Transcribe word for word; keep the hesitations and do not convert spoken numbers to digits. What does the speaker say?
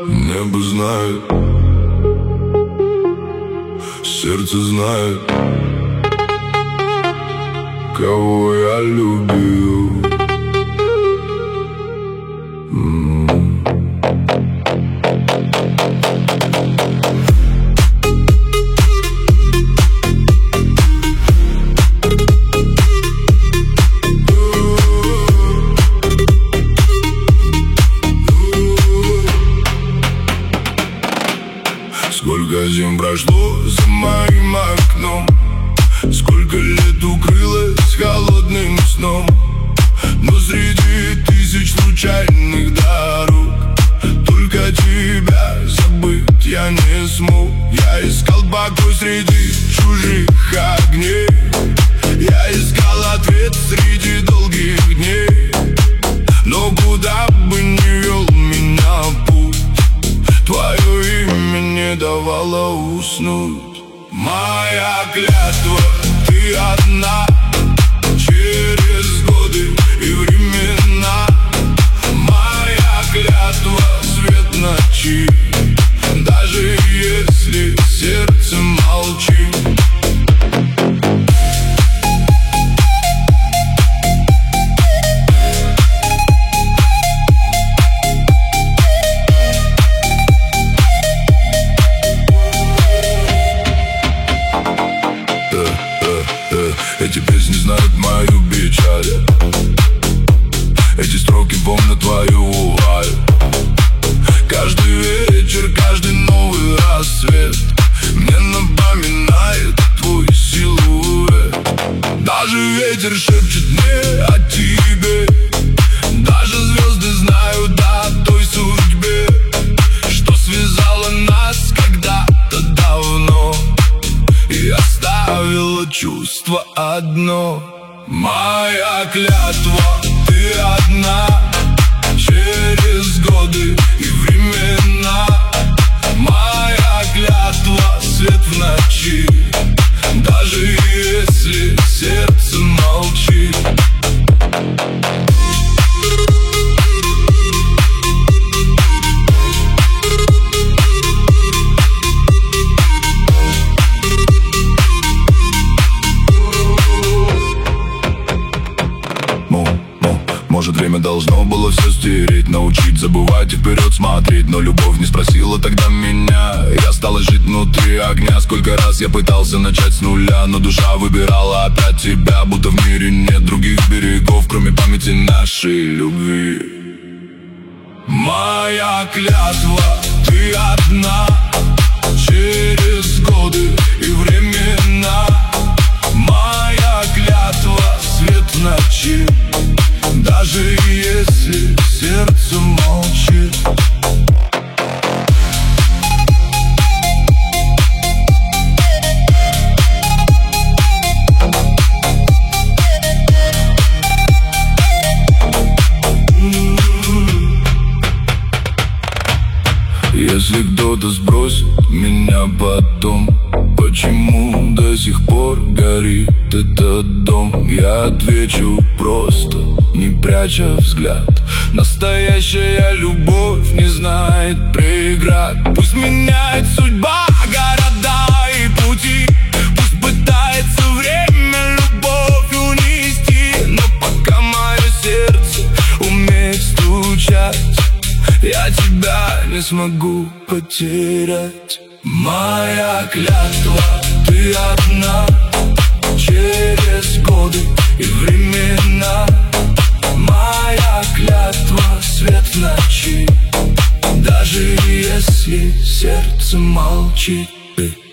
Небо знает, сердце знает, кого я любил. М-м. Сколько зим прошло за моим окном, сколько лет укрылось холодным сном. Но среди тысяч случайных дорог только тебя забыть я не смог. Я искал покой среди чужих огней, я искал ответ среди долгих дней. Но куда бы ни вел меня путь, твое имя не давало уснуть. Моя клятва, ты одна, через годы и времена. Моя клятва, свет ночи, даже если сердце молчит. Эти песни знают мою печаль, эти строки помнят твою вуаль. Каждый вечер, каждый новый рассвет мне напоминает твой силуэт. Даже ветер шепчет мне о тебе, даже звезды знают о той судьбе, что связала нас когда-то давно и оставила чувство одно. Моя клятва, ты одна, через годы и времена. Моя клятва, свет в ночи, даже если сердце молчит. Может, время должно было все стереть, научить забывать и вперед смотреть. Но любовь не спросила тогда меня, я осталась жить внутри огня. Сколько раз я пытался начать с нуля, но душа выбирала опять тебя. Будто в мире нет других берегов, кроме памяти нашей любви. Моя клятва, ты одна, через годы и времена. Моя клятва, свет в ночи, даже если сердце молчит. Если кто-то сбросит меня потом, почему до сих пор горит этот дом? Я отвечу просто, не пряча взгляд: настоящая любовь не знает преград. Пусть меняет судьба города и пути, пусть пытается время любовь унести, но пока мое сердце умеет стучать, я тебя не смогу потерять. Моя клятва, ты одна, через годы и времена. Моя клятва, свет в ночи, даже если сердце молчит.